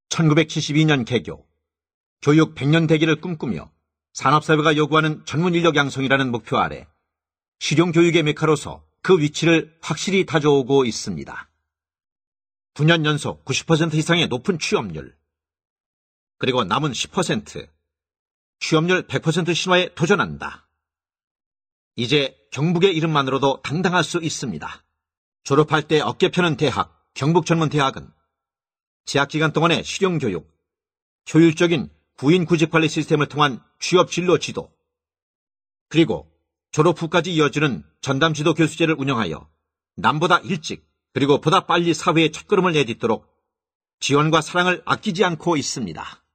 1972년 개교, 교육 100년 대계를 꿈꾸며 산업사회가 요구하는 전문 인력 양성이라는 목표 아래 실용교육의 메카로서 그 위치를 확실히 다져오고 있습니다. 9년 연속 90% 이상의 높은 취업률, 그리고 남은 10%, 취업률 100% 신화에 도전한다. 이제 경북의 이름만으로도 당당할 수 있습니다. 졸업할 때 어깨 펴는 대학, 경북전문대학은 재학기간 동안의 실용교육, 효율적인 구인 구직관리 시스템을 통한 취업 진로 지도, 그리고 졸업 후까지 이어지는 전담지도 교수제를 운영하여 남보다 일찍 그리고 보다 빨리 사회의 첫걸음을 내딛도록 지원과 사랑을 아끼지 않고 있습니다.